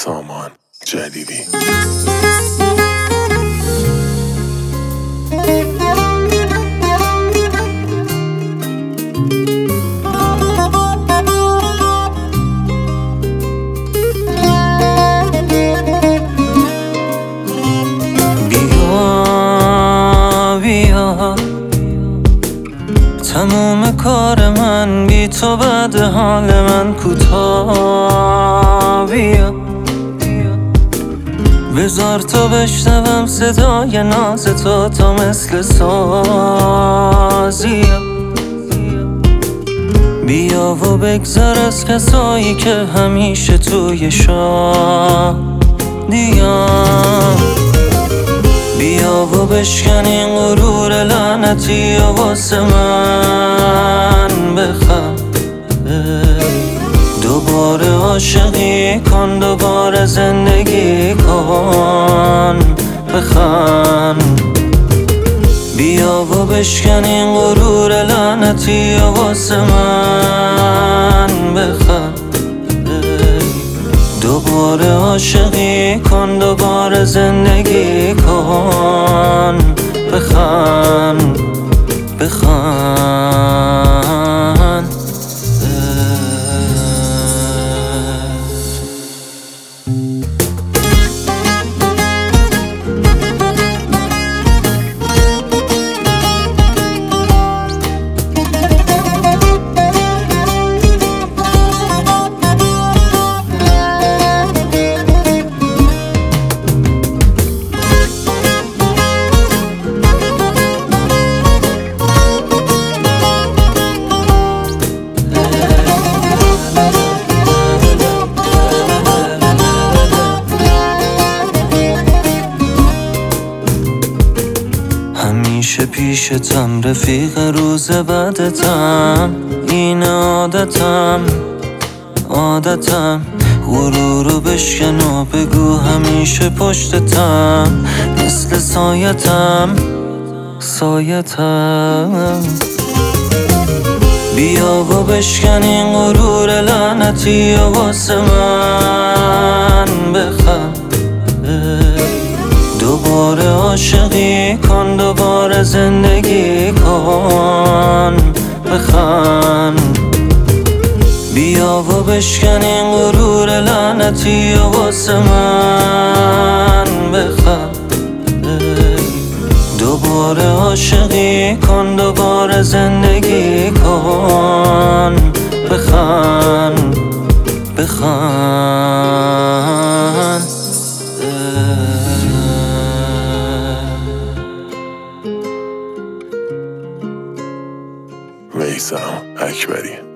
سامان جلیلی. تموم کار من بی تو بعد حال من کوتاه بیا، بذار تو بشنوم صدای ناز تو تا مثل سازی. بیا و بگذر از کسایی که همیشه توی شادیام. بیا و بشکن این غرور لعنتی و واسه من بخند. دوباره عاشقی کن، دوباره زندگی کن، بخند. بیا و بشکن این غرور لعنتی و واسه من بخند. دوباره عاشقی کن، دوباره زندگی کن، بخند، بخند. همیشه پیشتم رفیق، روز بعدتم، این عادتم. غرورو بشکن و بگو همیشه پشتتم، مثل سایتم. بیا و بشکن این غرور لعنتی و واسه من بخند. دوباره عاشقی کن، دوباره زندگی کن، بخند. بیا و بشکن این غرور لعنتی و واسه من بخند. دوباره عاشقی کن، دوباره زندگی کن، بخند، بخند. میثم اکبری.